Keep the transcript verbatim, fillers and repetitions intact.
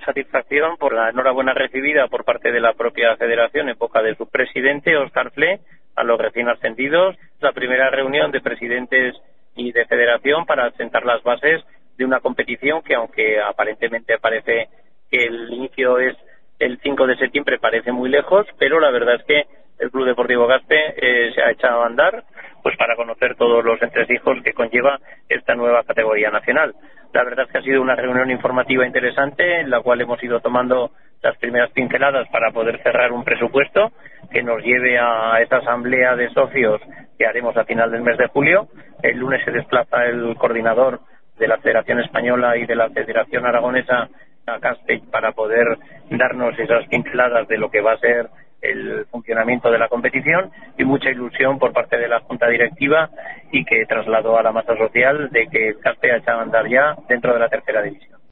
satisfacción por la enhorabuena recibida por parte de la propia federación en boca de su presidente, Óscar Fle, a los recién ascendidos. La primera reunión de presidentes y de federación para sentar las bases de una competición que, aunque aparentemente parece que el inicio es el cinco de septiembre, parece muy lejos, pero la verdad es que el Club Deportivo Gaspe eh, se ha echado a andar pues para conocer todos los entresijos que conlleva esta nueva categoría nacional. La verdad es que ha sido una reunión informativa interesante en la cual hemos ido tomando las primeras pinceladas para poder cerrar un presupuesto que nos lleve a esta asamblea de socios que haremos a final del mes de julio. El lunes se desplaza el coordinador de la Federación Española y de la Federación Aragonesa a Castell para poder darnos esas pinceladas de lo que va a ser el funcionamiento de la competición, y mucha ilusión por parte de la Junta Directiva y que trasladó a la masa social de que el Castell ha echado a andar ya dentro de la tercera división.